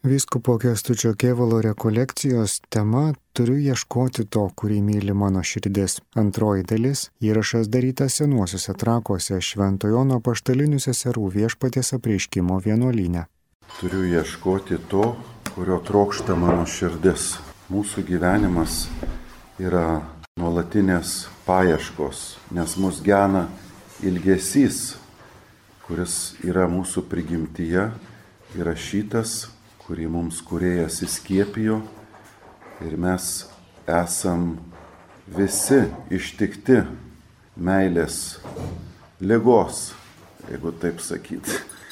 Vyskupo Kęstučio Kėvalo rekolekcijos tema "Turiu ieškoti to, kurį myli mano širdis". Antroji dalis - įrašas darytas Senuosiuose Trakuose Švento Jono Apaštalinių seserų Viešpaties apreiškimo vienuolyne. Turiu ieškoti to, kurio trokšta mano širdis. Mūsų gyvenimas yra nuolatinės paieškos, nes mus gena ilgesys, kuris yra mūsų prigimtyje įrašytas, kurį mums Kūrėjas įskiepijo, ir mes esam visi ištikti meilės ligos, jeigu taip sakyti.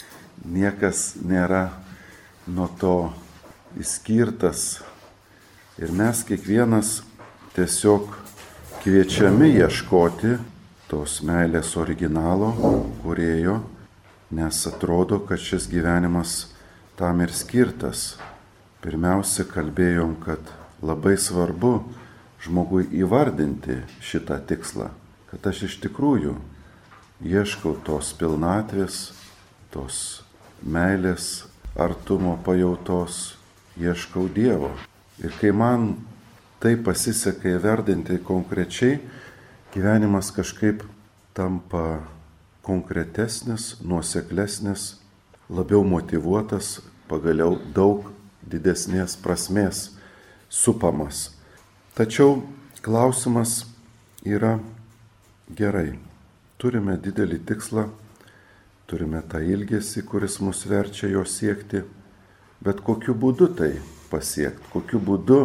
Niekas nėra nuo to išskirtas ir mes kiekvienas tiesiog kviečiami ieškoti tos meilės originalo, Kūrėjo, nes atrodo, kad šis gyvenimas tam ir skirtas. Pirmiausia, kalbėjom, kad labai svarbu žmogui įvardinti šitą tikslą, kad aš iš tikrųjų ieškau tos pilnatvės, tos meilės, artumo pajautos, ieškau Dievo. Ir kai man tai pasiseka įvardinti konkrečiai, gyvenimas kažkaip tampa konkretesnis, nuoseklesnis, labiau motyvuotas, pagaliau daug didesnės prasmės supamas. Tačiau klausimas yra gerai. Turime didelį tikslą, turime tą ilgesį, kuris mus verčia jo siekti, bet kokiu būdu tai pasiekti, kokiu būdu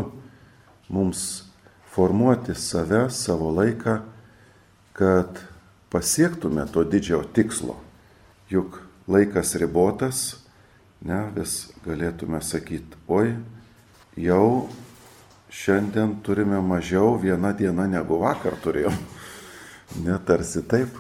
mums formuoti save, savo laiką, kad pasiektume to didžiojo tikslo. Juk laikas ribotas, vis galėtume sakyti, oi, jau šiandien turime mažiau vieną dieną negu vakar turėjom. Netarsi taip.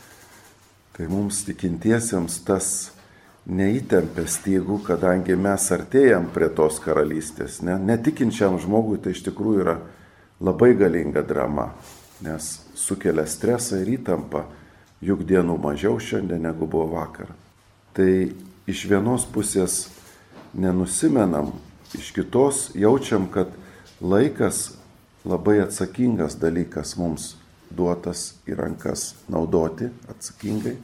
Tai mums tikintiesiems tas neįtempia stygų, kadangi mes artėjam prie tos karalystės. Netikinčiam žmogui tai iš tikrųjų yra labai galinga drama, nes sukelia stresą ir įtampą, juk dienų mažiau šiandien negu buvo vakar. Tai iš vienos pusės nenusimenam, iš kitos jaučiam, kad laikas labai atsakingas dalykas mums duotas į rankas naudoti atsakingai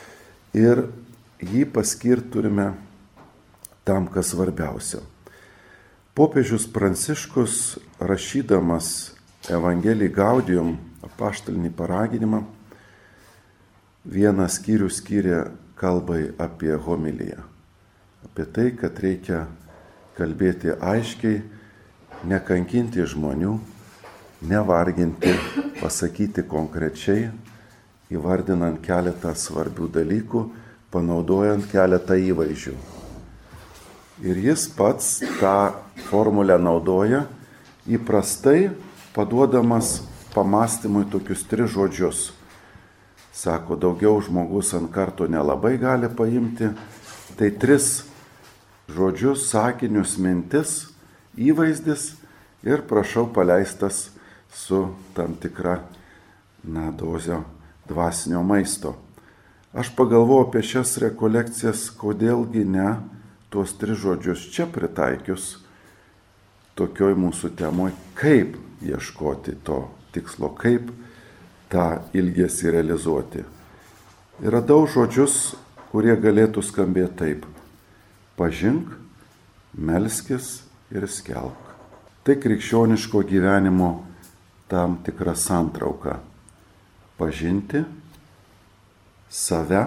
ir jį paskirti turime tam, kas svarbiausia. Popiežius Pranciškus, rašydamas Evangelii Gaudium, apaštalinį paraginimą, vieną skyrių skyrė kalbai apie homiliją. Apie tai, kad reikia kalbėti aiškiai, nekankinti žmonių, nevarginti, pasakyti konkrečiai, įvardinant keletą svarbių dalykų, panaudojant keletą įvaizdžių. Ir jis pats tą formulę naudoja įprastai paduodamas pamastymui tokius 3 žodžius. Sako, daugiau žmogus ant karto nelabai gali paimti. Tai 3 žodžius, sakinius, mintis, įvaizdis ir prašau paleistas su tam tikra dozė dvasinio maisto. Aš pagalvojau apie šias rekolekcijas, kodėlgi ne tuos 3 žodžius čia pritaikius tokioj mūsų temoj, kaip ieškoti to tikslo, kaip tą ilgesį realizuoti. Ir radau žodžius, kurie galėtų skambėti taip: pažink, melskis ir skelbk. Tai krikščioniško gyvenimo tam tikra santrauka. Pažinti save,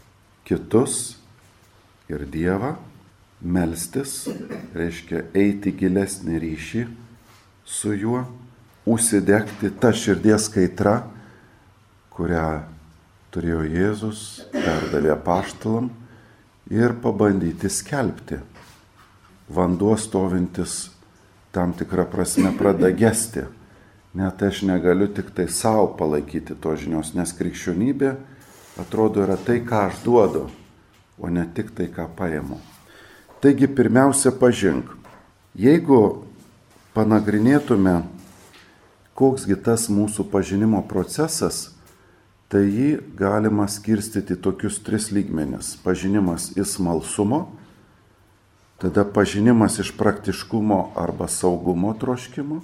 kitus ir Dievą, melstis, reiškia eiti gilesnį ryšį su juo, užsidegti tą širdies kaitrą, kurią turėjo Jėzus, perdavė apaštalam, ir pabandyti skelbti. Vanduo stovintis tam tikrą prasme pradeda gesti. Net aš negaliu tik tai savo palaikyti to žinios, nes krikščionybė atrodo yra tai, ką aš duodu, o ne tik tai, ką paimu. Taigi pirmiausia, pažink. Jeigu panagrinėtume, koksgi tas mūsų pažinimo procesas, tai jį galima skirstyti tokius 3 lygmenis. Pažinimas iš smalsumo, tada pažinimas iš praktiškumo arba saugumo troškimo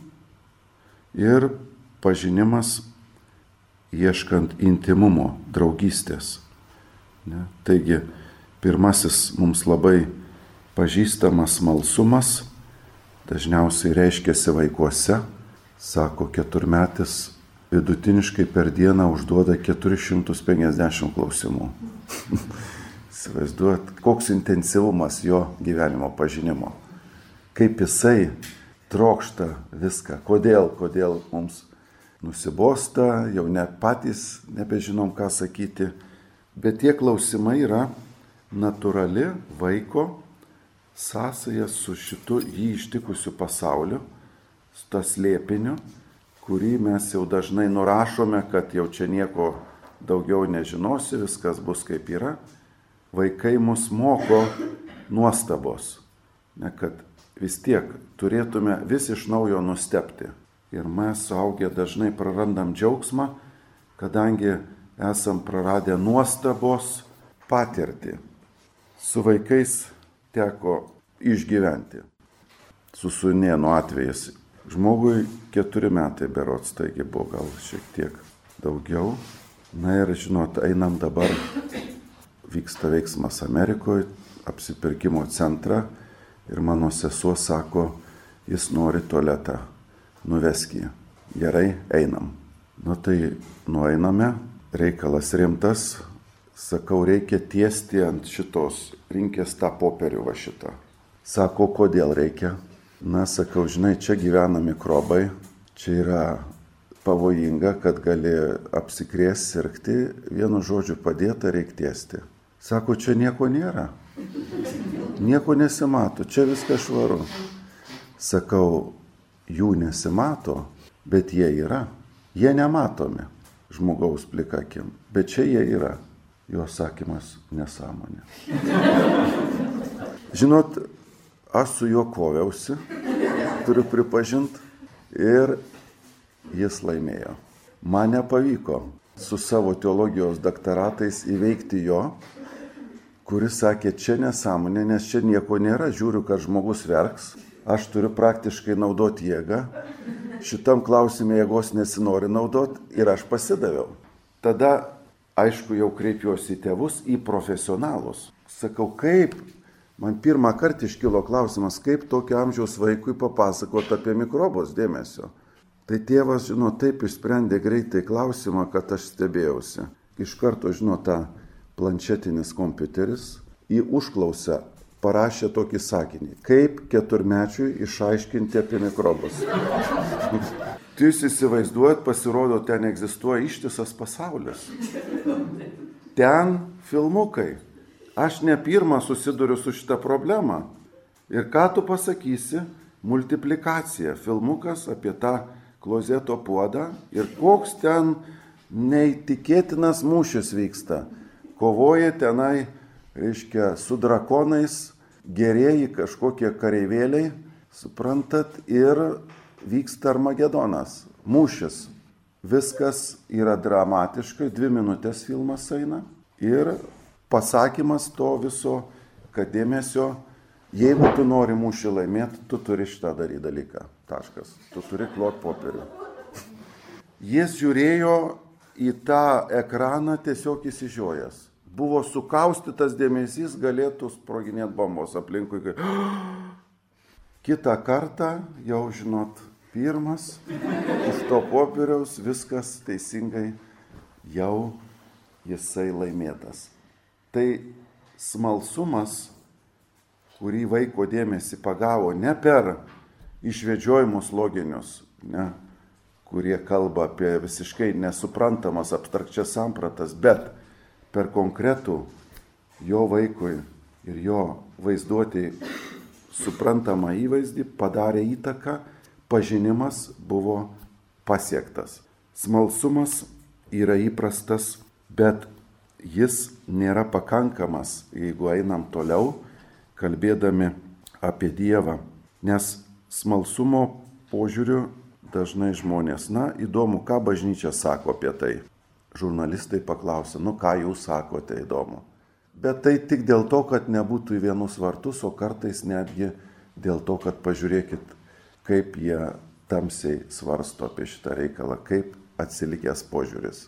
ir pažinimas ieškant intimumo, draugystės. Ne? Taigi, pirmasis mums labai pažįstamas smalsumas dažniausiai reiškiasi vaikuose. Sako, 4-metis vidutiniškai per dieną užduoda 450 klausimų. Įsivaizduojat, koks intensyvumas jo gyvenimo pažinimo. Kaip jisai trokšta viską. Kodėl mums nusibosta, jau net patys nebežinom, ką sakyti. Bet tie klausimai yra natūrali vaiko sąsaja su šitu jį ištikusiu pasauliu, su tas slėpiniu, kurį mes jau dažnai nurašome, kad jau čia nieko daugiau nežinosi, viskas bus kaip yra. Vaikai mus moko nuostabos, ne, kad vis tiek turėtume vis iš naujo nustebti. Ir mes suaugę dažnai prarandam džiaugsmą, kadangi esam praradę nuostabos patirtį. Su vaikais teko išgyventi. Su sūnėnu atvejais. Žmogui 4 metai berods, taigi buvo gal šiek tiek daugiau. Na ir žinot, einam dabar, vyksta veiksmas Amerikoje, apsipirkimo centrą ir mano sesuo sako, jis nori tualetą, nuvesk jį. Gerai, einam. Nu tai nueiname, reikalas rimtas, sakau, reikia tiesti ant šitos, rinkės tą popierių va šitą. Sako, kodėl reikia? Na, sakau, žinai, čia gyvena mikrobai, čia yra pavojinga, kad gali apsikrėsti, sirgti, vienu žodžiu padėta reikia tiesti. Sako, čia nieko nėra, nieko nesimato, čia viskas švaru. Sakau, jų nesimato, bet jie yra, jie nematomi žmogaus plika akim, bet čia jie yra. Jo sakymas nesąmonė. Žinot, aš su juo koviausi, turiu pripažinti, ir jis laimėjo. Man nepavyko su savo teologijos daktaratais įveikti jo, kuris sakė, čia nesąmonė, nes čia nieko nėra, žiūriu, kad žmogus verks, aš turiu praktiškai naudoti jėgą, šitam klausime jėgos nesinori naudoti ir aš pasidaviau. Tada, aišku, jau kreipiuosi į tėvus, į profesionalus. Sakau, kaip? Man pirmą kartą iškilo klausimas, kaip tokio amžiaus vaikui papasakoti apie mikrobus, dėmesio. Tai tėvas, taip išsprendė greitai klausimą, kad aš stebėjausi. Iš karto, tą planšetinis kompiuteris į užklausą parašė tokį sakinį. Kaip 4-mečiui išaiškinti apie mikrobus. Tai jūs įsivaizduojat, pasirodo, ten egzistuoja ištisas pasaulis. Ten filmukai. Aš ne pirmą susiduriu su šitą problemą. Ir ką tu pasakysi? Multiplikacija. Filmukas apie tą klozeto puodą ir koks ten neįtikėtinas mūšis vyksta. Kovoja tenai, su drakonais, gerieji kažkokie kareivėliai, suprantat, ir vyksta Armagedonas. Mūšis. Viskas yra dramatiškai, 2 minutės filmas eina ir pasakymas to viso, kad dėmesio, jeigu tu nori mūšį laimėti, tu turi šitą daryti dalyką. Taškas. Tu turi klot popierių. Jis žiūrėjo į tą ekraną tiesiog įsižiojęs. Buvo sukaustytas dėmesys, galėtų sproginėti bombos aplinkui. Kitą kartą, jau pirmas, iš to popieriaus viskas teisingai, jau jisai laimėtas. Tai smalsumas, kurį vaiko dėmesį pagavo ne per išvedžiojimus loginius, ne, kurie kalba apie visiškai nesuprantamas abstrakčias sampratas, bet per konkretų jo vaikui ir jo vaizduotėjai suprantamą įvaizdį padarė įtaką, pažinimas buvo pasiektas. Smalsumas yra įprastas, bet jis nėra pakankamas, jeigu einam toliau, kalbėdami apie Dievą. Nes smalsumo požiūriu dažnai žmonės, įdomu, ką bažnyčia sako apie tai. Žurnalistai paklausia, ką jūs sakote įdomu. Bet tai tik dėl to, kad nebūtų į vienus vartus, o kartais netgi dėl to, kad pažiūrėkit, kaip jie tamsiai svarsto apie šitą reikalą, kaip atsilikęs požiūris.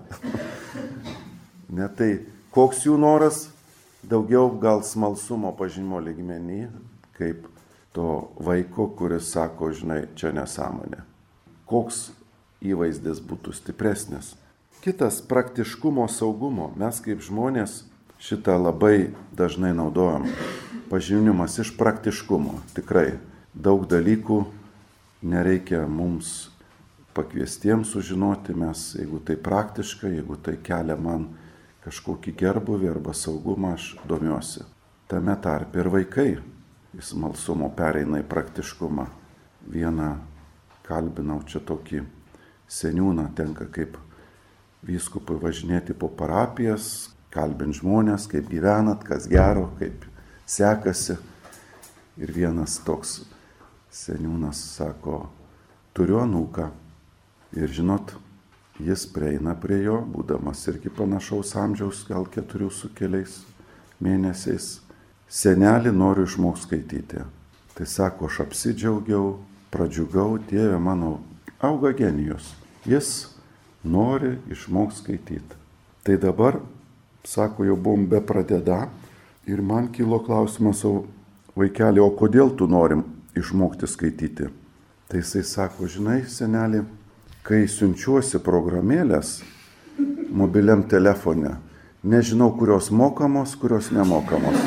Ne tai koks jų noras, daugiau gal smalsumo pažinimo lygmenį, kaip to vaiko, kuris sako, žinai, čia nesąmonė. Koks įvaizdis būtų stipresnis. Kitas praktiškumo saugumo. Mes kaip žmonės šitą labai dažnai naudojam. Pažinimas iš praktiškumo. Tikrai daug dalykų nereikia mums pakviestiems sužinoti. Mes, jeigu tai praktiška, jeigu tai kelia man kažkokį gerbuvį arba saugumą, aš domiuosi. Tame tarpe ir vaikai iš smalsumo pereina į praktiškumą. Vieną kalbinau čia tokį seniūną, tenka kaip vyskupui važinėti po parapijas, kalbinti žmonės, kaip gyvenat, kas gero, kaip sekasi. Ir vienas toks seniūnas sako, turiu anūką. Ir žinot, jis prieina prie jo, būdamas irgi panašaus amžiaus, gal 4 su keliais mėnesiais. Senelį noriu išmokti skaityti. Tai sako, aš apsidžiaugiau, pradžiugau, Dieve mano, auga genijus. Jis nori išmokti skaityti. Tai dabar, sako, jau buvom be pradeda ir man kilo klausimas, o vaikeli, o kodėl tu norim išmokti skaityti? Tai jisai sako, žinai, senelį, kai siunčiuosi programėlės mobiliam telefone, nežinau, kurios mokamos, kurios nemokamos.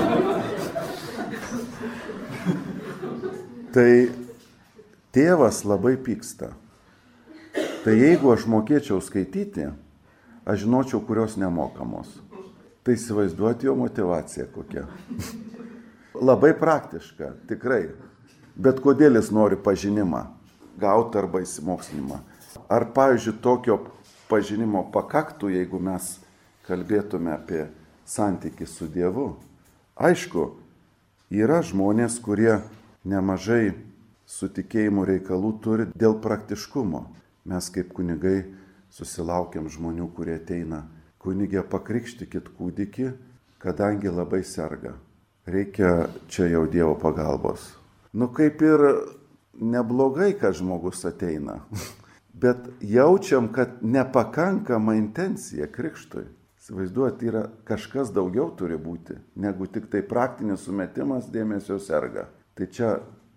Tai tėvas labai pyksta. Tai jeigu aš mokėčiau skaityti, aš žinočiau, kurios nemokamos. Tai įsivaizduoti jo motivacija kokia. Labai praktiška, tikrai. Bet kodėl jis nori pažinimą gauti arba įsimokslinimą? Ar, pavyzdžiui, tokio pažinimo pakaktų, jeigu mes kalbėtume apie santykį su Dievu? Aišku, yra žmonės, kurie nemažai su tikėjimu reikalų turi dėl praktiškumo. Mes kaip kunigai susilaukiam žmonių, kurie ateina. Kunigė, pakrikštykit kūdikį, kadangi labai serga. Reikia čia jau Dievo pagalbos. Nu kaip ir neblogai, kad žmogus ateina. Bet jaučiam, kad nepakankama intencija krikštui. Įsivaizduot, yra kažkas daugiau turi būti, negu tik tai praktinis sumetimas dėmesio serga. Tai čia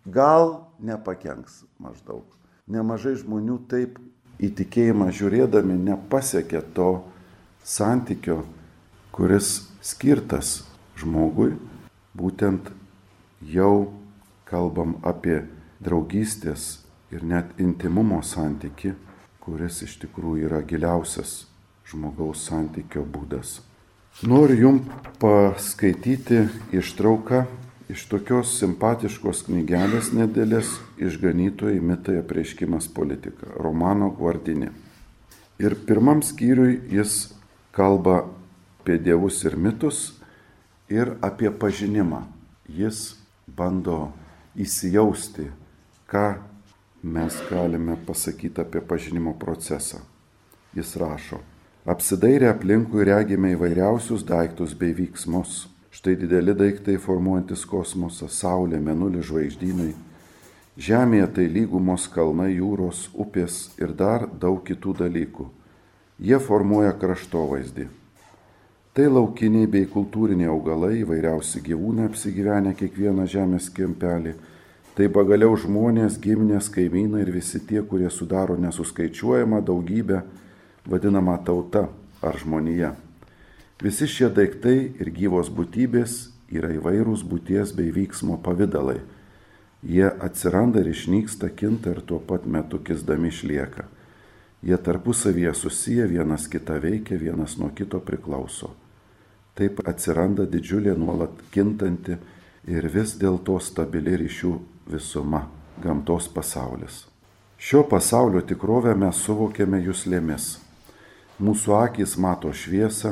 gal nepakenks maždaug. Nemažai žmonių taip į tikėjimą žiūrėdami nepasiekia to santykio, kuris skirtas žmogui. Būtent jau kalbam apie draugystės ir net intimumo santykį, kuris iš tikrųjų yra giliausias žmogaus santykio būdas. Noriu jums paskaityti ištrauką iš tokios simpatiškos knygelės nedėlės Išganytojai mitai apreiškimas politika, Romano Guardini. Ir pirmam skyriui jis kalba apie dievus ir mitus ir apie pažinimą. Jis bando įsijausti, ką mes galime pasakyti apie pažinimo procesą. Jis rašo, apsidairę aplinkui regime įvairiausius daiktus bei vyksmus. Štai dideli daiktai formuojantis kosmosą, saulė, mėnulis, žvaigždynai. Žemėje tai lygumos, kalnai, jūros, upės ir dar daug kitų dalykų. Jie formuoja kraštovaizdį. Tai laukiniai bei kultūriniai augalai, įvairiausi gyvūnai apsigyvenę kiekvieną žemės kempelį. Tai pagaliau žmonės, giminės, kaimynai ir visi tie, kurie sudaro nesuskaičiuojamą daugybę, vadinamą tauta ar žmonija. Visi šie daiktai ir gyvos būtybės yra įvairūs būties bei vyksmo pavidalai. Jie atsiranda ir išnyksta, kinta ir tuo pat metu kisdami išlieka. Jie tarpusavyje susiję, vienas kitą veikia, vienas nuo kito priklauso. Taip atsiranda didžiulė nuolat kintanti ir vis dėlto stabili ryšių visuma - gamtos pasaulis. Šio pasaulio tikrovę mes suvokiame juslėmis. Mūsų akys mato šviesą,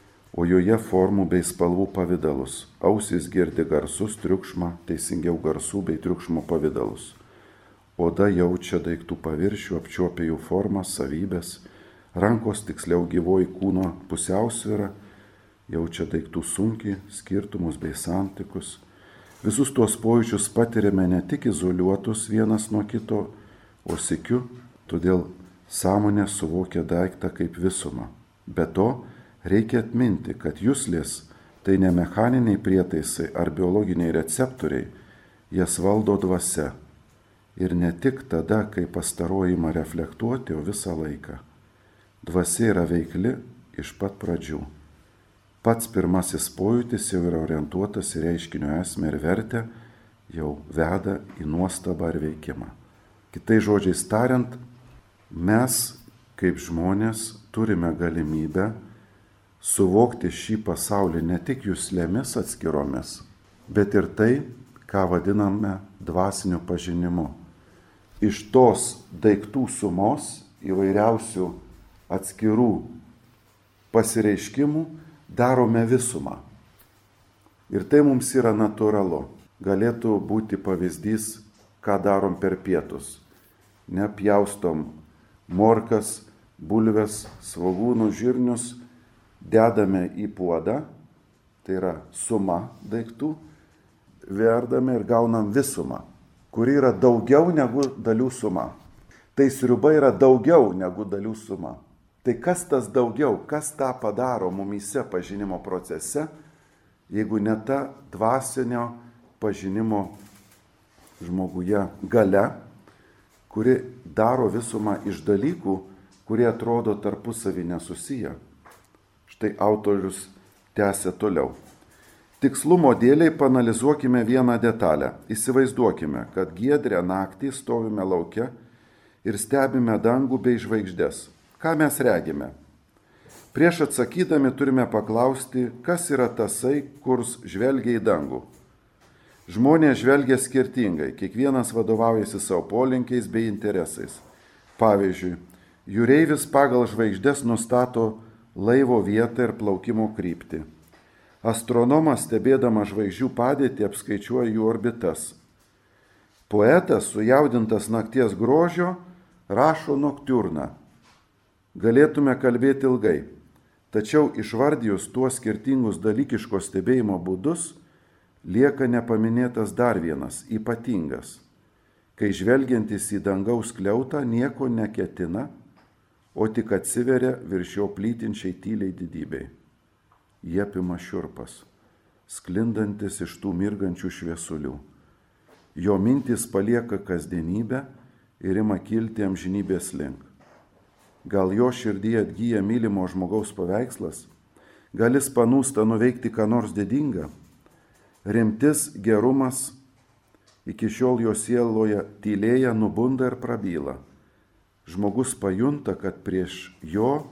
o joje formų bei spalvų pavidalus. Ausys girdi garsus, triukšmą, teisingiau garsų bei triukšmo pavidalus. Oda jaučia daiktų paviršių, apčiuopia jų formas, savybės, rankos tiksliau gyvoji kūno pusiausvyrą, jaučia daiktų sunkį, skirtumus bei santykius. Visus tuos pojūčius patiriame ne tik izoliuotus vienas nuo kito, o sykiu, todėl sąmonė suvokia daiktą kaip visumą. Be to, reikia atminti, kad juslės tai ne mechaniniai prietaisai ar biologiniai receptoriai, jas valdo dvasia. Ir ne tik tada, kai pastaroji ima reflektuoti, o visą laiką. Dvasia yra veikli iš pat pradžių. Pats pirmasis pojūtis jau yra orientuotas į reiškinio esmę ir vertę, jau veda į nuostabą ar veikimą. Kitais žodžiais tariant, mes kaip žmonės turime galimybę suvokti šį pasaulį ne tik juslėmis atskiromis, bet ir tai, ką vadiname dvasiniu pažinimu. Iš tos daiktų sumos įvairiausių atskirų pasireiškimų darome visumą. Ir tai mums yra natūralu. Galėtų būti pavyzdys, ką darom per pietus. Nepjaustom morkas, bulves, svogūnų, žirnius, dedame į puodą, tai yra suma daiktų, verdame ir gaunam visumą, kuri yra daugiau negu dalių suma. Tai sriuba yra daugiau negu dalių suma. Tai kas tas daugiau, kas tą padaro mumyse pažinimo procese, jeigu ne ta dvasinio pažinimo žmoguje galia, kuri daro visumą iš dalykų, kurie atrodo tarpusavį nesusiję. Štai autorius tęsia toliau. Tikslumo dėliai paanalizuokime vieną detalę. Įsivaizduokime, kad giedrę naktį stovime lauke ir stebime dangų bei žvaigždes. Ką mes regime? Prieš atsakydami turime paklausti, kas yra tasai, kurs žvelgia į dangų. Žmonės žvelgia skirtingai, kiekvienas vadovaujasi savo polinkiais bei interesais. Pavyzdžiui, jūreivis pagal žvaigždes nustato laivo vietą ir plaukimo kryptį. Astronomas, stebėdamas žvaigždžių padėtį, apskaičiuoja jų orbitas. Poetas, sujaudintas nakties grožio, rašo noktiurną. Galėtume kalbėti ilgai, tačiau išvardijus tuos skirtingus dalykiško stebėjimo būdus, lieka nepaminėtas dar vienas, ypatingas, kai žvelgiantis į dangaus skliautą nieko neketina, o tik atsiveria virš jo plytinčiai tyliai didybei. Jie apima šiurpas, sklindantis iš tų mirgančių šviesulių. Jo mintys palieka kasdienybę ir ima kilti amžinybės link. Gal jo širdyje atgyja mylimo žmogaus paveikslas, gal jis panūsta nuveikti ką nors didingą. Rimtis, gerumas, iki šiol jo sieloje tylėja, nubunda ir prabyla. Žmogus pajunta, kad prieš jo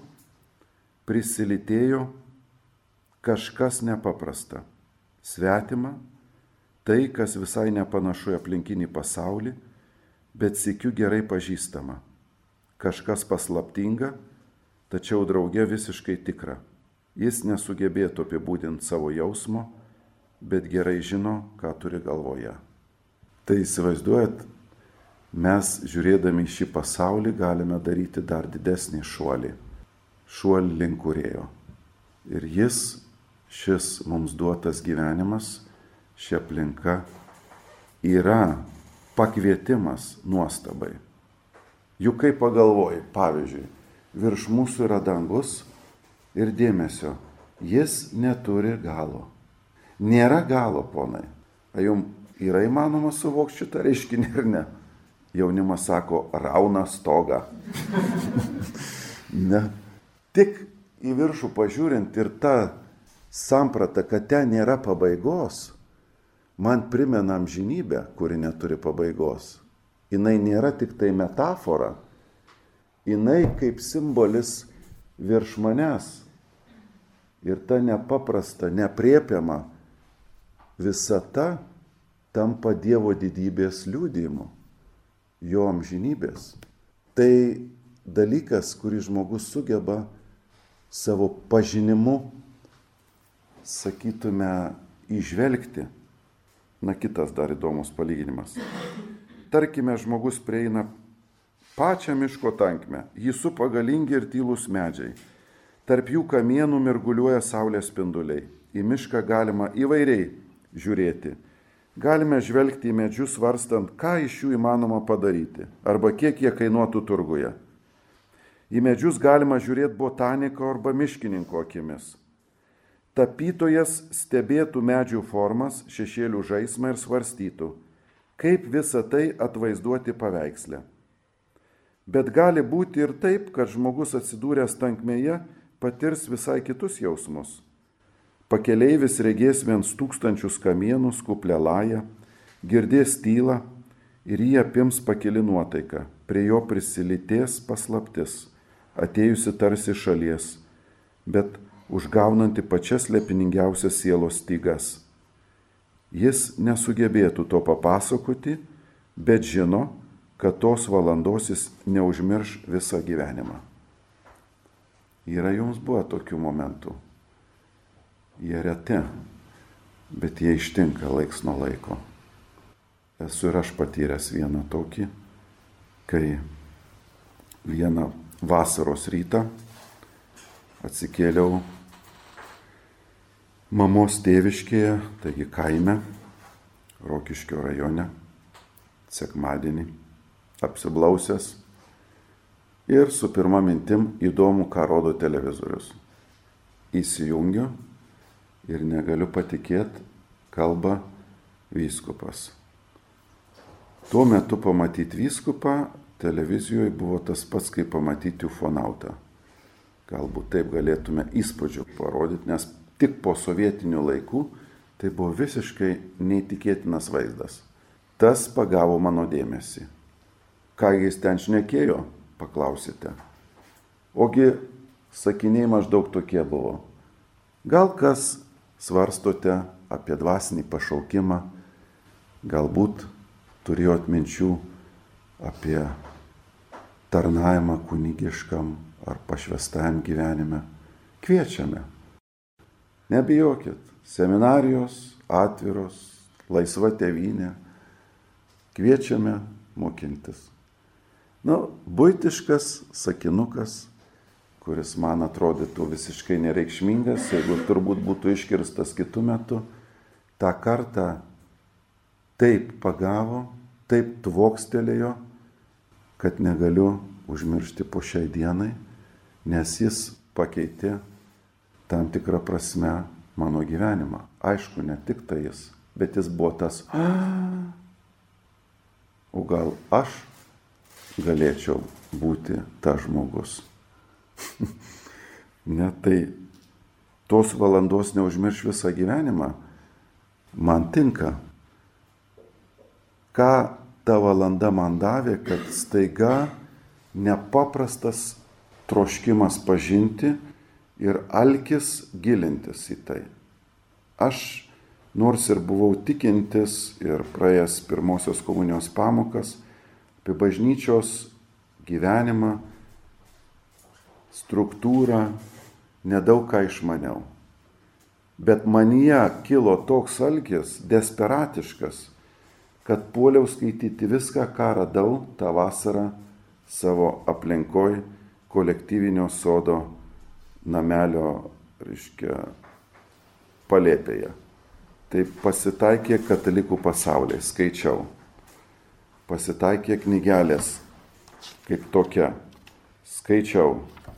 prisilitėjo kažkas nepaprasta, svetima, tai, kas visai nepanašu į aplinkinį pasaulį, bet sykiu gerai pažįstama. Kažkas paslaptinga, tačiau drauge visiškai tikra. Jis nesugebėtų apibūdinti savo jausmo, bet gerai žino, ką turi galvoje. Tai įsivaizduojat, mes žiūrėdami į šį pasaulį galime daryti dar didesnį šuolį. Šuolį link Kūrėjo. Ir šis mums duotas gyvenimas, ši aplinka yra pakvietimas nuostabai. Juk kaip pagalvoji, pavyzdžiui, virš mūsų yra dangus ir dėmesio, jis neturi galo. Nėra galo, ponai. Ar jums yra įmanoma suvokti šitą reiškinį ir ne? Jaunimas sako, rauna stogą. Ne. Tik į viršų pažiūrint ir ta samprata, kad ten nėra pabaigos, man primena amžinybę, kuri neturi pabaigos. Jinai nėra tik tai metafora, jinai kaip simbolis virš manęs. Ir ta nepaprasta, nepriepiama visata tampa Dievo didybės liudijimu, jo amžinybės. Tai dalykas, kurį žmogus sugeba savo pažinimu, sakytume, įžvelgti. Na, kitas dar įdomus palyginimas. Tarkime, žmogus prieina pačią miško tankmę, jį supa galingi ir tylūs medžiai. Tarp jų kamienų mirguliuoja saulės spinduliai. Į mišką galima įvairiai žiūrėti. Galime žvelgti į medžius svarstant, ką iš jų įmanoma padaryti, arba kiek jie kainuotų turguje. Į medžius galima žiūrėti botaniko arba miškininko akimis. Tapytojas stebėtų medžių formas, šešėlių žaismą ir svarstytų, kaip visą tai atvaizduoti paveiksle. Bet gali būti ir taip, kad žmogus atsidūręs tankmėje patirs visai kitus jausmus. Pakeleivis regės 1000 kamienus kuplią lają, girdės tylą ir jį apims pakili nuotaika, prie jo prisilitės paslaptis, atėjusi tarsi šalies, bet užgaunanti pačias lepiningiausias sielos stygas. Jis nesugebėtų to papasakoti, bet žino, kad tos valandos jis neužmirš visą gyvenimą. Yra jums buvo tokių momentų. Jie reti, bet jie ištinka laiks nuo laiko. Esu ir aš patyręs vieną tokį, kai vieną vasaros rytą atsikėliau mamos tėviškėje, taigi kaime, Rokiškio rajone, sekmadienį, apsiblausęs ir su pirma mintim įdomu, ką rodo televizorius. Įsijungiu ir negaliu patikėti, kalba vyskupas. Tuo metu pamatyti vyskupą televizijoje buvo tas pats, kaip pamatyti ufonautą. Galbūt taip galėtume įspūdžių parodyti, nes tik po sovietinių laikų tai buvo visiškai neįtikėtinas vaizdas. Tas pagavo mano dėmesį. Ką jis ten šnekėjo, paklausite. Ogi sakiniai maždaug tokie buvo. Gal kas svarstote apie dvasinį pašaukimą, galbūt turėjot minčių apie tarnavimą kunigiškam ar pašvestajam gyvenime. Kviečiame. Nebijokit, seminarijos atviros, laisva tėvynė. Kviečiame mokintis. Buitiškas sakinukas, kuris man atrodytų visiškai nereikšmingas, jeigu turbūt būtų iškirstas kitu metu, tą kartą taip pagavo, taip tvokstelėjo, kad negaliu užmiršti po šiai dienai, nes jis pakeitė tam tikrą prasme mano gyvenimą. Aišku, ne tik tai jis, bet jis buvo tas, o gal aš galėčiau būti tas žmogus. Ne, tai tos valandos neužmirš visą gyvenimą. Man tinka. Ką ta valanda man davė, kad staiga nepaprastas troškimas pažinti ir alkis gilintis į tai. Aš, nors ir buvau tikintis ir praėjęs pirmosios komunijos pamokas, apie bažnyčios gyvenimą, struktūrą, nedaug ką išmaniau. Bet manyje kilo toks alkis, desperatiškas, kad puoliau skaityti viską, ką radau tą vasarą savo aplinkoj kolektyvinio sodo namelio, palėpėje. Tai pasitaikė katalikų pasauliai, skaičiau. Pasitaikė knygelės kaip tokia, skaičiau.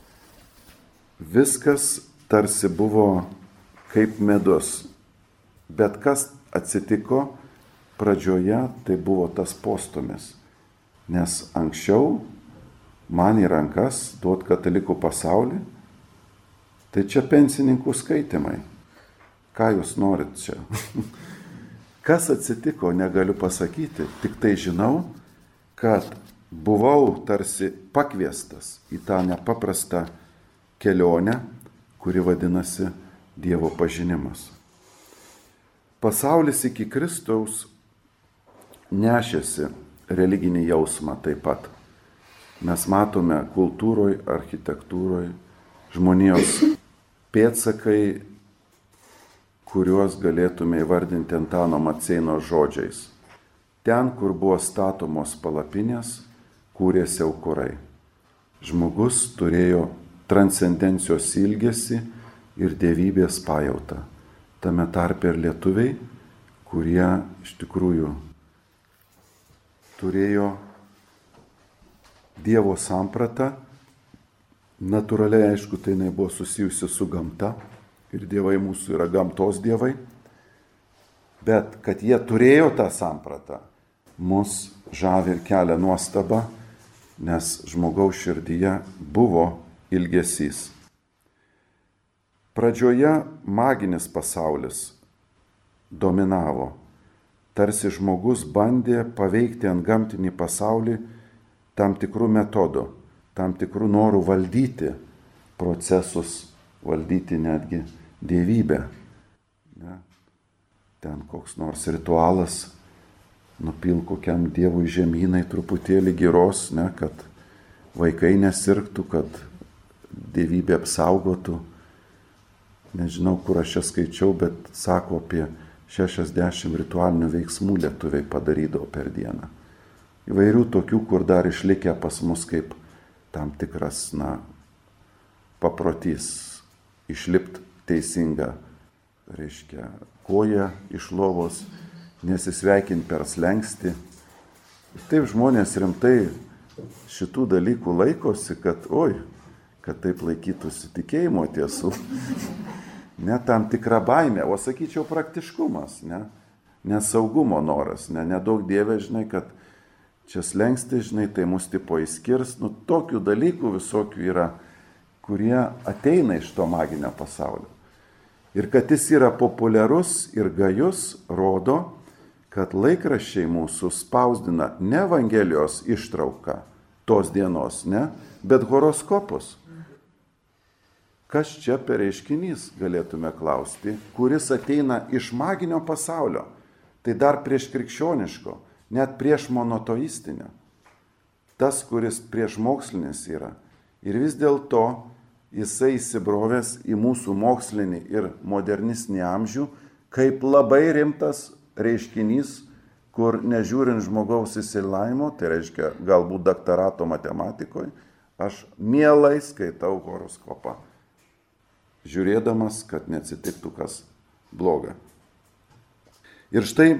Viskas tarsi buvo kaip medus, bet kas atsitiko pradžioje, tai buvo tas postūmis, nes anksčiau man į rankas duot katalikų pasaulį, tai čia pensininkų skaitimai. Ką jūs norit čia? Kas atsitiko, negaliu pasakyti, tik tai žinau, kad buvau tarsi pakviestas į tą nepaprastą kelionę, kuri vadinasi Dievo pažinimas. Pasaulis iki Kristaus nešėsi religinį jausmą taip pat. Mes matome kultūroje, architektūroje, žmonijos pėdsakai, kuriuos galėtume įvardinti Antano Maceinos žodžiais. Ten, kur buvo statomos palapinės, kūrėsi aukurai. Žmogus turėjo transcendencijos ilgesį ir dievybės pajautą. Tame tarpe ir lietuviai, kurie iš tikrųjų turėjo Dievo sampratą. Natūraliai, aišku, tai nebuvo susijusi su gamta ir dievai mūsų yra gamtos dievai, bet kad jie turėjo tą sampratą, mus žavi ir kelia nuostaba, nes žmogaus širdyje buvo ilgesys. Pradžioje maginis pasaulis dominavo, tarsi žmogus bandė paveikti antgamtinį pasaulį tam tikrų metodų, tam tikrų norų valdyti procesus, valdyti netgi dievybę. Ne? Ten koks nors ritualas, nupil kokiam dievui žemynai truputėlį giros, ne? Kad vaikai nesirgtų, kad dievybė apsaugotų. Nežinau, kur aš čia skaičiau, bet sako apie 60 ritualinių veiksmų lietuviai padarydavo per dieną. Įvairių tokių, kur dar išlikę pas mus kaip tam tikras, paprotys išlipti teisingą, reiškia, koją iš lovos, nesisveikinti per slenkstį. Taip žmonės rimtai šitų dalykų laikosi, kad taip laikytųsi tikėjimo tiesų. Ne tam tikra baimė, o sakyčiau praktiškumas, nesaugumo noras, nedaug Dieve, žinai, kad čia slengsti, žinai, tai mus tipo įskirs. Tokių dalykų visokių yra, kurie ateina iš to maginio pasaulio. Ir kad jis yra populiarus ir gajus, rodo, kad laikraščiai mūsų spausdina ne Evangelijos ištrauką tos dienos, bet horoskopus. Kas čia per reiškinys, galėtume klausti, kuris ateina iš maginio pasaulio, tai dar prieš krikščioniško, net prieš monoteistinio. Tas, kuris prieš mokslinis yra. Ir vis dėlto jisai įsibrovęs į mūsų mokslinį ir modernistinį amžių, kaip labai rimtas reiškinys, kur nežiūrint žmogaus išsilavinimo, tai reiškia galbūt daktarato matematikoje, aš mielai skaitau horoskopą, žiūrėdamas, kad neatsitiktų kas bloga. Ir štai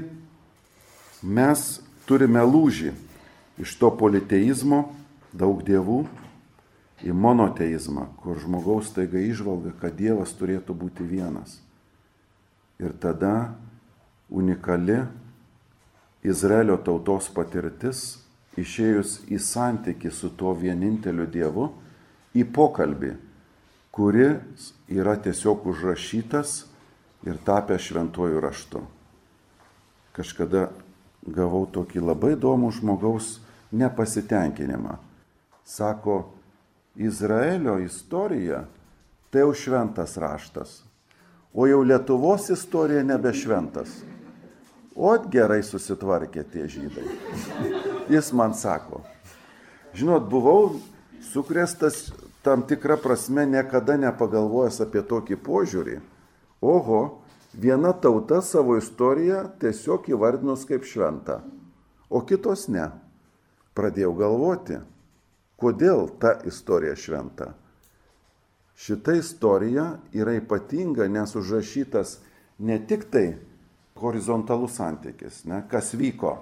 mes turime lūžį iš to politeizmo, daug dievų, į monoteizmą, kur žmogaus taiga įžvalga, kad Dievas turėtų būti vienas. Ir tada unikali Izraelio tautos patirtis, išėjus į santykį su tuo vieninteliu Dievu, į pokalbį, kuris yra tiesiog užrašytas ir tapęs šventuoju raštu. Kažkada gavau tokį labai įdomų žmogaus nepasitenkinimą. Sako, Izraelio istorija tai jau šventas raštas, o jau Lietuvos istorija nebešventas. Ot gerai susitvarkė tie žydai. Jis man sako, žinot, buvau sukrėstas tam tikrą prasme, niekada nepagalvojęs apie tokį požiūrį. Oho, viena tauta savo istoriją tiesiog įvardinus kaip šventą, o kitos ne. Pradėjau galvoti, kodėl ta istorija šventa. Šita istorija yra ypatinga, nes užrašytas ne tik tai horizontalus santykis, kas vyko,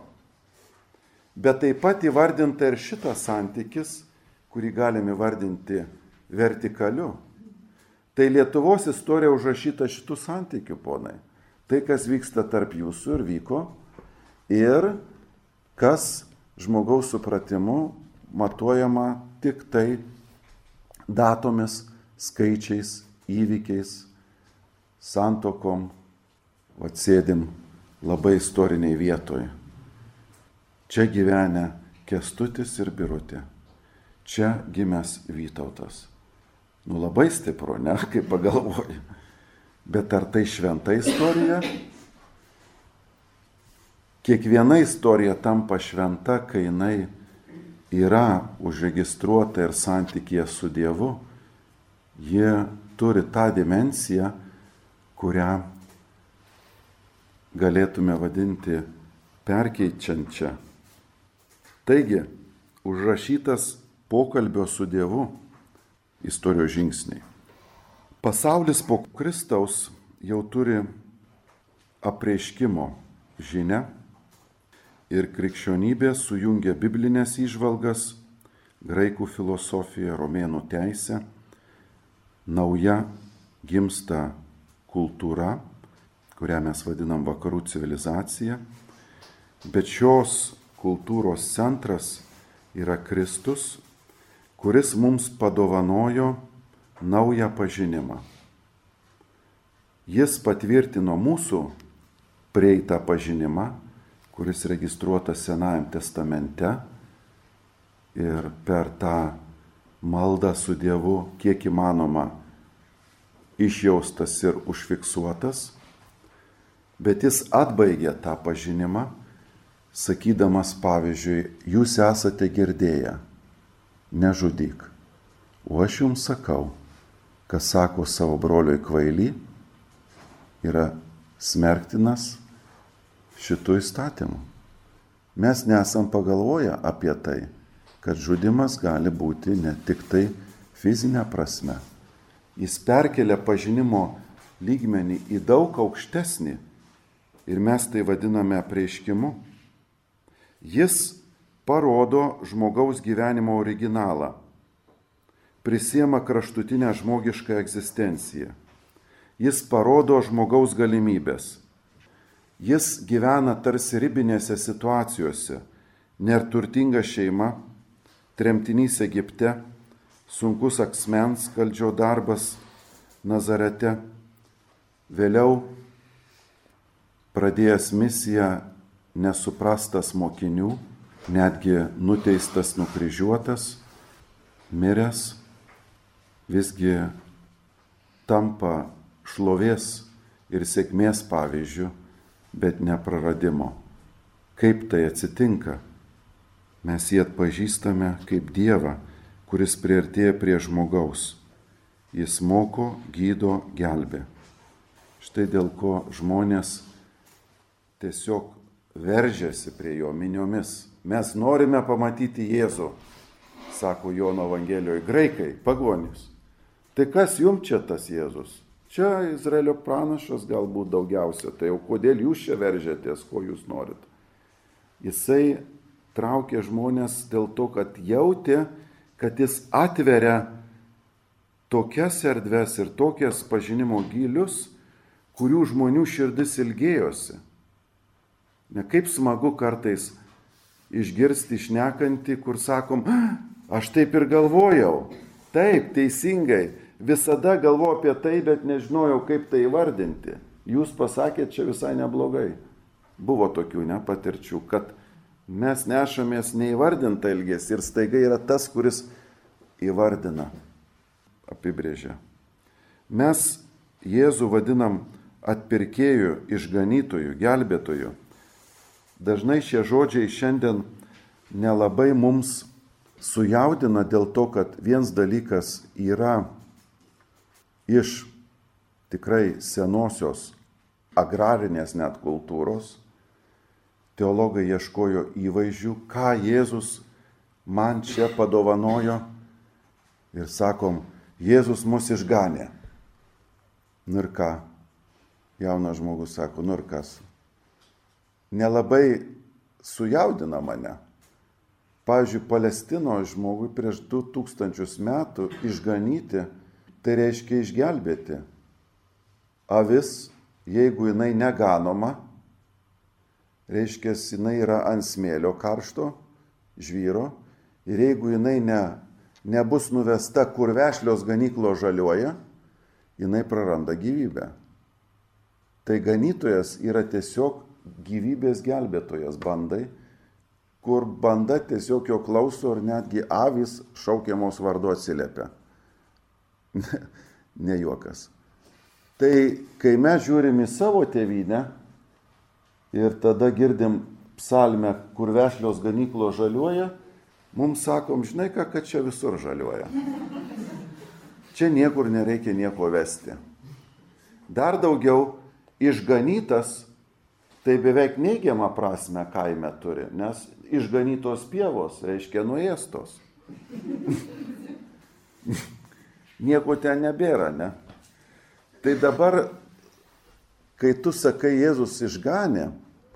bet taip pat įvardinta ir šitas santykis, kurį galime įvardinti vertikaliu. Tai Lietuvos istorija užrašyta šitų santykių, ponai. Tai, kas vyksta tarp jūsų ir vyko, ir kas žmogaus supratimu matuojama tik tai datomis, skaičiais, įvykiais, santuokom, atsėdim labai istoriniai vietoje. Čia gyvenę Kęstutis ir Birutė. Čia gimęs Vytautas. Labai stipru, kaip pagalvoju. Bet ar tai šventa istorija? Kiekviena istorija tampa šventa, kai jinai yra užregistruota ir santykyje su Dievu. Jie turi tą dimensiją, kurią galėtume vadinti perkeičiančią. Taigi, užrašytas pokalbio su Dievu istorijos žingsniai. Pasaulis po Kristaus jau turi apreiškimo žinią ir krikščionybė sujungia biblinės įžvalgas, graikų filosofiją, romėnų teisę, nauja gimsta kultūra, kurią mes vadinam vakarų civilizacija, bet šios kultūros centras yra Kristus, kuris mums padovanojo naują pažinimą. Jis patvirtino mūsų prieitą pažinimą, kuris registruotas Senajame testamente ir per tą maldą su Dievu kiek įmanoma išjaustas ir užfiksuotas, bet jis atbaigė tą pažinimą, sakydamas pavyzdžiui, jūs esate girdėję, nežudyk, o aš jums sakau, kas sako savo broliui kvaily, yra smerktinas šitų įstatymų. Mes nesam pagalvoję apie tai, kad žudimas gali būti ne tik tai fizinė prasme. Jis perkelia pažinimo lygmenį į daug aukštesnį ir mes tai vadiname apreiškimu. Jis parodo žmogaus gyvenimo originalą, prisiema kraštutinę žmogišką egzistenciją. Jis parodo žmogaus galimybės. Jis gyvena tarsi ribinėse situacijose, neturtinga šeima, tremtinys Egipte, sunkus akmens kaldžio darbas Nazarete, vėliau pradėjęs misiją nesuprastas mokinių, netgi nuteistas, nukryžiuotas, miręs, visgi tampa šlovės ir sėkmės pavyzdžiu, bet ne praradimo. Kaip tai atsitinka? Mes jį atpažįstame kaip Dievą, kuris priartėja prie žmogaus. Jis moko, gydo, gelbė. Štai dėl ko žmonės tiesiog veržiasi prie jo miniomis. Mes norime pamatyti Jėzų, sako Jono Evangelijoje, graikai, pagonys. Tai kas jums čia tas Jėzus? Čia Izraelio pranašas galbūt daugiausia, tai jau kodėl jūs čia veržiatės, ko jūs norit? Jisai traukė žmonės dėl to, kad jautė, kad jis atveria tokias erdves ir tokias pažinimo gylius, kurių žmonių širdis ilgėjosi. Ne kaip smagu kartais išgirsti šnekantį, kur sakom, aš taip ir galvojau, taip, teisingai, visada galvoju apie tai, bet nežinojau, kaip tai įvardinti. Jūs pasakėte, čia visai neblogai. Buvo tokių patirčių, kad mes nešamės neįvardintą ilgesį ir staiga yra tas, kuris įvardina, apibrėžia. Mes Jėzų vadinam atpirkėjų, išganytojų, gelbėtojų. Dažnai šie žodžiai šiandien nelabai mums sujaudina dėl to, kad vienas dalykas yra iš tikrai senosios agrarinės net kultūros. Teologai ieškojo įvaizdžių, ką Jėzus man čia padovanojo. Ir sakom, Jėzus mus išganė. Nu ir ką? Jaunas žmogus sako, nu ir kas? Nelabai sujaudina mane. Pavyzdžiui, Palestinos žmogui prieš 2000 metų išganyti, tai reiškia išgelbėti. Avis, jeigu jinai neganoma, reiškia, jinai yra ant smėlio karšto, žvyro, ir jeigu jinai nebus nuvesta, kur vešlios ganyklo žaliuoja, jinai praranda gyvybę. Tai ganytojas yra tiesiog gyvybės gelbėtojas bandai, kur banda tiesiog jo klauso ir netgi avys šaukiamos vardu atsiliepia. Ne juokas. Tai kai mes žiūrim į savo tėvynę, ir tada girdim psalmę, kur vešlios ganyklo žaliuoja, mums sakom, žinai ką, kad čia visur žaliuoja. Čia niekur nereikia nieko vesti. Dar daugiau, išganytas, tai beveik neigiamą prasme kaime turi, nes išganytos pievos reiškia nuėstos. nieko ten nebėra, ne? Tai dabar, kai tu sakai Jėzus išganė,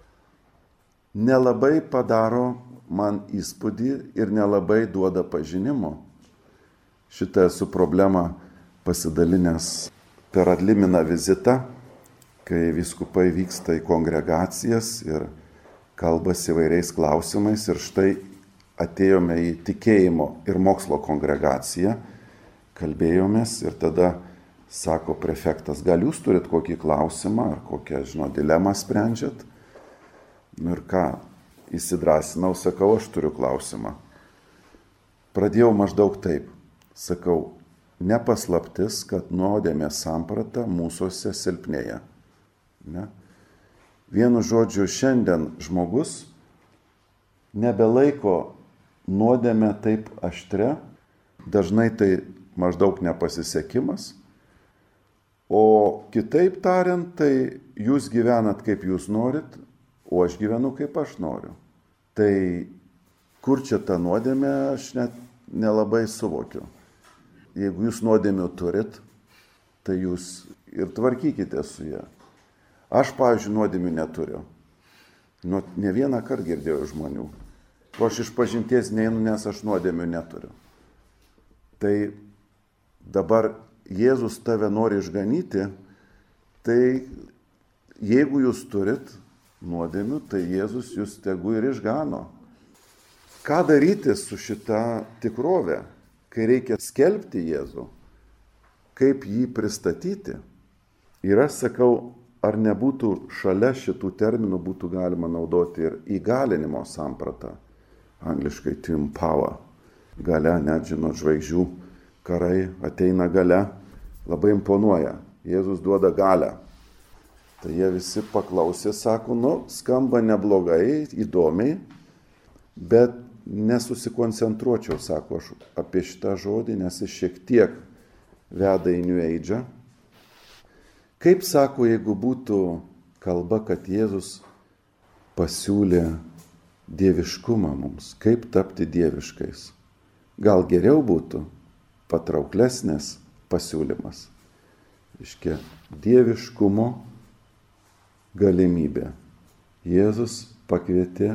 nelabai padaro man įspūdį ir nelabai duoda pažinimo. Šitą esu problemą pasidalinęs per Adliminą vizitą, kai vyskupai vyksta į kongregacijas ir kalbasi įvairiais klausimais. Ir štai atėjome į tikėjimo ir mokslo kongregaciją, kalbėjomės ir tada sako prefektas, gal jūs turit kokį klausimą ar kokią, dilemą sprendžiat? Ir ką, įsidrasinau, sakau, aš turiu klausimą. Pradėjau maždaug taip, sakau, nepaslaptis, kad nuodėmės samprata mūsuose silpnėja. Ne? Vienu žodžiu, šiandien žmogus nebelaiko nuodėmę taip aštre, dažnai tai maždaug nepasisekimas, o kitaip tariant, tai jūs gyvenat kaip jūs norit, o aš gyvenu kaip aš noriu. Tai kur čia ta nuodėmė, aš net nelabai suvokiu. Jeigu jūs nuodėmių turit, tai jūs ir tvarkykite su ją. Aš, pavyzdžiui, nuodėmių neturiu. Ne vieną kartą girdėjau žmonių. O aš išpažinties neinu, nes aš nuodėmių neturiu. Tai dabar Jėzus tave nori išganyti, tai jeigu jūs turit nuodėmių, tai Jėzus jūs tegu ir išgano. Ką daryti su šita tikrove, kai reikia skelbti Jėzų? Kaip jį pristatyti? Ir aš sakau, ar nebūtų šalia šitų terminų būtų galima naudoti ir įgalinimo sampratą, angliškai to empower, galia, net žvaigždžių karai ateina galia, labai imponuoja, Jėzus duoda galią. Tai jie visi paklausė, sako, skamba neblogai, įdomiai, bet nesusikoncentruočiau, sako, aš apie šitą žodį, nes jis šiek tiek veda į New Age. Kaip sako, jeigu būtų kalba, kad Jėzus pasiūlė dieviškumą mums, kaip tapti dieviškais? Gal geriau būtų patrauklesnės pasiūlymas. Iškia, dieviškumo galimybė. Jėzus pakvietė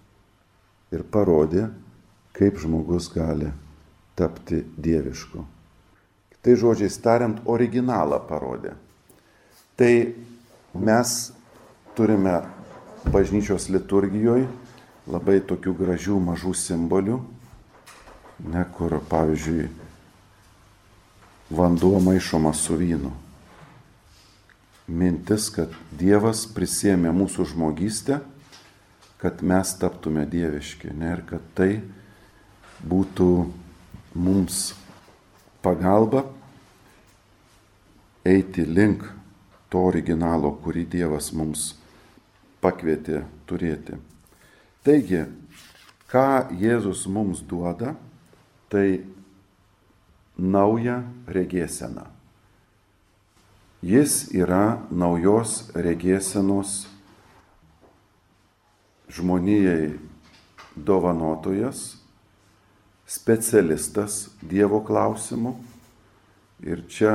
ir parodė, kaip žmogus gali tapti dievišku. Tai žodžiais tariant, originalą parodė. Tai mes turime bažnyčios liturgijoje labai tokių gražių mažų simbolių, kur, pavyzdžiui, vanduo maišomas su vynu. Mintis, kad Dievas prisėmė mūsų žmogystę, kad mes taptume dieviški, ir kad tai būtų mums pagalba eiti link to originalo, kurį Dievas mums pakvietė turėti. Taigi, ką Jėzus mums duoda, tai naują regėseną. Jis yra naujos regėsenos žmonijai dovanotojas, specialistas Dievo klausimų. Ir čia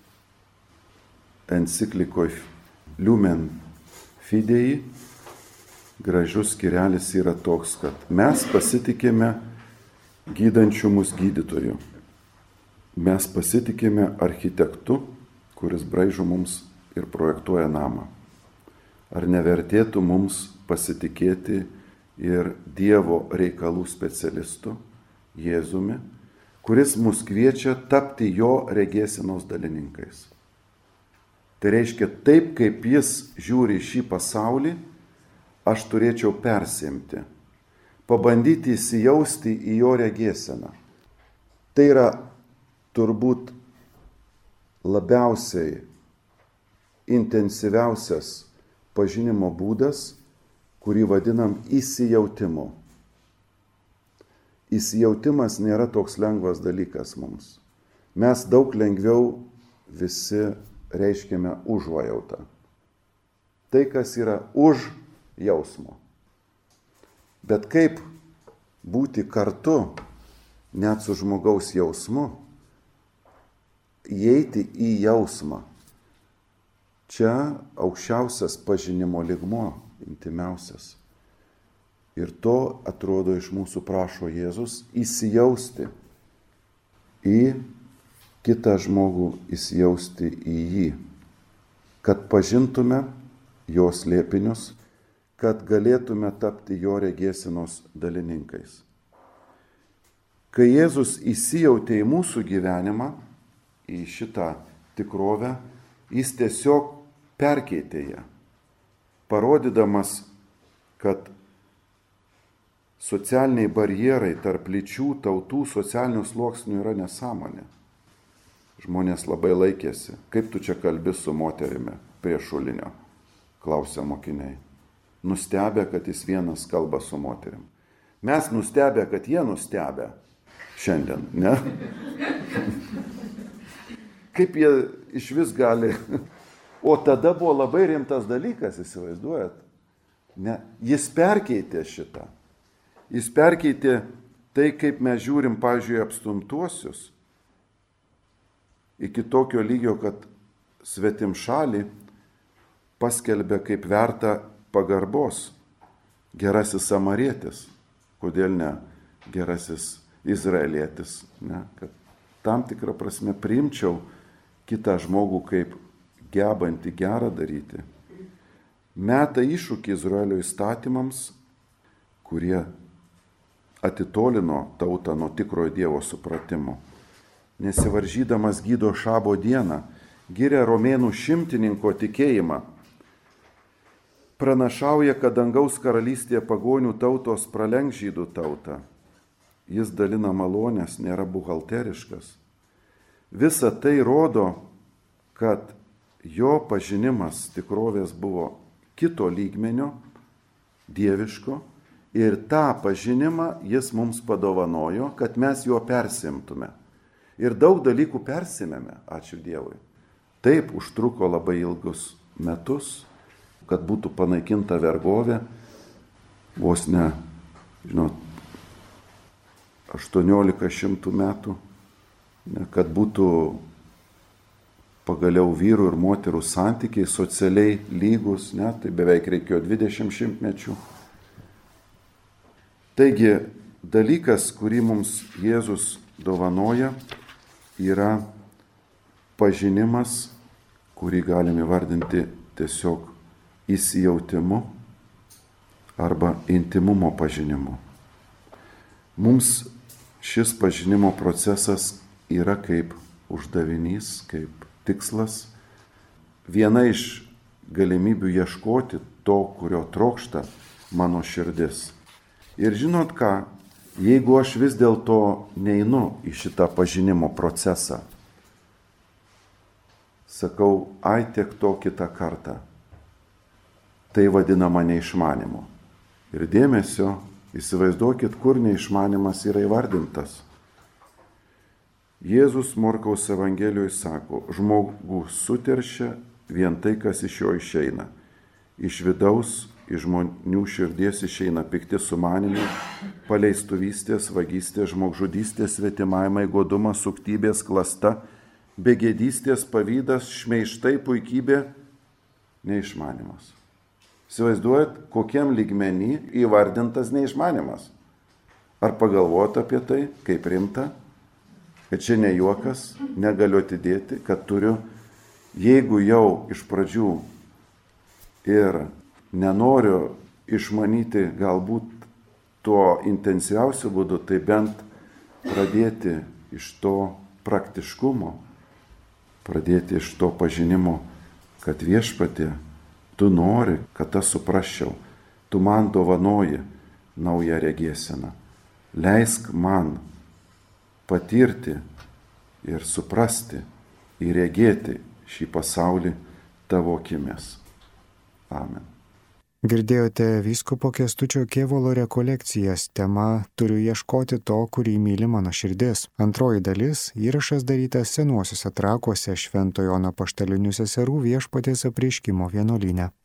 enciklikoje Lumen Fidei gražus skyrelis yra toks, kad mes pasitikime gydančių mus gydytojų. Mes pasitikime architektu, kuris braižo mums ir projektuoja namą. Ar nevertėtų mums pasitikėti ir Dievo reikalų specialistu, Jėzumi, kuris mus kviečia tapti jo regėsenos dalininkais. Tai reiškia, taip kaip jis žiūri šį pasaulį, aš turėčiau persiimti, pabandyti įsijausti į jo regėseną. Tai yra turbūt labiausiai intensyviausias pažinimo būdas, kurį vadinam įsijautimu. Įsijautimas nėra toks lengvas dalykas mums. Mes daug lengviau visi reiškiame užuojautą. Tai, kas yra už jausmo. Bet kaip būti kartu net su žmogaus jausmu, įeiti į jausmą. Čia aukščiausias pažinimo lygmuo, intimiausias. Ir to, atrodo, iš mūsų prašo Jėzus, įsijausti į kitą žmogų, įsijausti į jį, kad pažintume jo slėpinius, kad galėtume tapti jo regėsenos dalininkais. Kai Jėzus įsijautė į mūsų gyvenimą, į šitą tikrovę, jis tiesiog perkeitė ją, parodydamas, kad socialiniai barjerai tarp lyčių, tautų, socialinių sluoksnių yra nesąmonė. Žmonės labai laikėsi. Kaip tu čia kalbi su moterimi prie šulinio? Klausia mokiniai. Nustebę, kad jis vienas kalba su moterim. Mes nustebę, kad jie nustebę. Šiandien, ne? Kaip jie iš vis gali? O tada buvo labai rimtas dalykas, įsivaizduojat? Ne, jis perkeitė šitą. Jis perkeitė tai, kaip mes žiūrim, pavyzdžiui, apstumtuosius, iki tokio lygio, kad svetimšalį paskelbė kaip verta pagarbos gerasis samarietis. Kodėl ne gerasis izraelietis? Ne? Kad tam tikrą prasme priimčiau kitą žmogų kaip gebantį gerą daryti. Meta iššūkį Izraelio įstatymams, kurie atitolino tautą nuo tikrojo Dievo supratimo. Nesivaržydamas gydo šabo dieną, giria romėnų šimtininko tikėjimą. Pranašauja, kad dangaus karalystėje pagonių tautos pralenks žydų tautą. Jis dalina malonės, nėra buhalteriškas. Visa tai rodo, kad jo pažinimas tikrovės buvo kito lygmenio, dieviško, ir tą pažinimą jis mums padovanojo, kad mes juo persimtume. Ir daug dalykų persimėme, ačiū Dievui. Taip užtruko labai ilgus metus, kad būtų panaikinta vergovė, vos ne, 1800 metų, ne, kad būtų pagaliau vyrų ir moterų santykiai socialiai lygus, ne, tai beveik reikėjo 20 šimtmečių. Taigi, dalykas, kurį mums Jėzus dovanoja, yra pažinimas, kurį galime vardinti tiesiog įsijautimu arba intimumo pažinimu. Mums šis pažinimo procesas yra kaip uždavinys, kaip tikslas, viena iš galimybių ieškoti to, kurio trokšta mano širdis. Ir žinot ką, jeigu aš vis dėlto neinu į šitą pažinimo procesą, sakau, ai tiek to kitą kartą, tai vadinama neišmanimu. Ir dėmesio, įsivaizduokit, kur neišmanimas yra įvardintas. Jėzus Morkaus Evangelijoje sako, žmogų suteršia vien tai, kas iš jo išeina. Iš vidaus, iš žmonių širdies išeina pikti sumanimai, paleistuvystės, vagystės, žmogžudystės, svetimavimai, godumas, suktybės, klasta, begėdystės, pavydas, šmeižtai, puikybė, neišmanimas. Įsivaizduojat, kokiam lygmenį įvardintas neišmanimas? Ar pagalvojat apie tai, kaip rimta? Kad čia ne juokas, negaliu atidėti, kad turiu, jeigu jau iš pradžių ir nenoriu išmanyti galbūt tuo intensyviausiu būdu, tai bent pradėti iš to praktiškumo, pradėti iš to pažinimo, kad Viešpatie, tu nori, kad aš suprasčiau, tu man dovanoji naują regėseną. Leisk man patirti ir suprasti, įregėti šį pasaulį tavo akimis. Amen. Girdėjote vyskupo Kęstučio Kėvalo rekolekcijas, tema Turiu ieškoti to, kurį myli mano širdis. Antroji dalis – įrašas darytas Senuosiuose Trakuose Švento Jono Apaštalinių seserų Viešpaties apreiškimo vienuolyne.